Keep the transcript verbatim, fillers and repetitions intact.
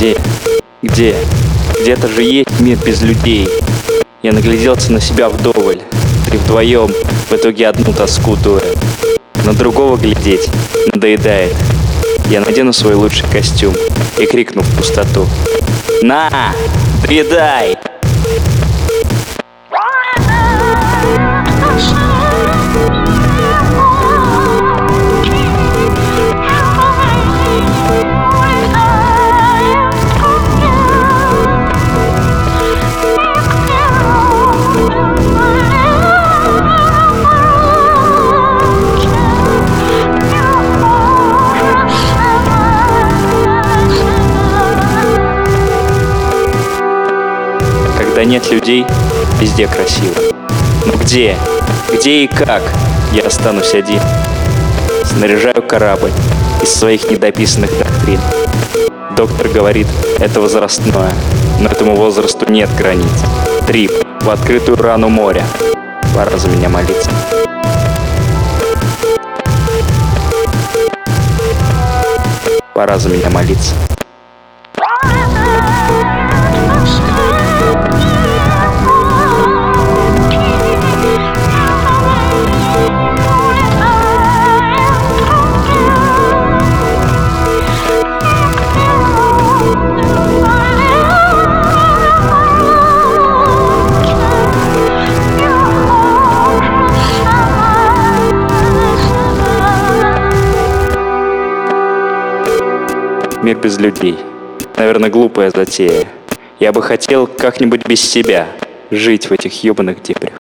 Где? Где? Где-то же есть мир без людей. Я нагляделся на себя вдоволь. Три вдвоем, в итоге одну тоску дуя. На другого глядеть надоедает. Я надену свой лучший костюм и крикну в пустоту: «На, доедай!» Когда нет людей, везде красиво. Но где? Где и как я останусь один? Снаряжаю корабль из своих недописанных доктрин. Доктор говорит, это возрастное, но этому возрасту нет границ. Трип в открытую рану моря. Пора за меня молиться. Пора за меня молиться. Мир без людей. Наверное, глупая затея. Я бы хотел как-нибудь без себя жить в этих ёбаных дебрях.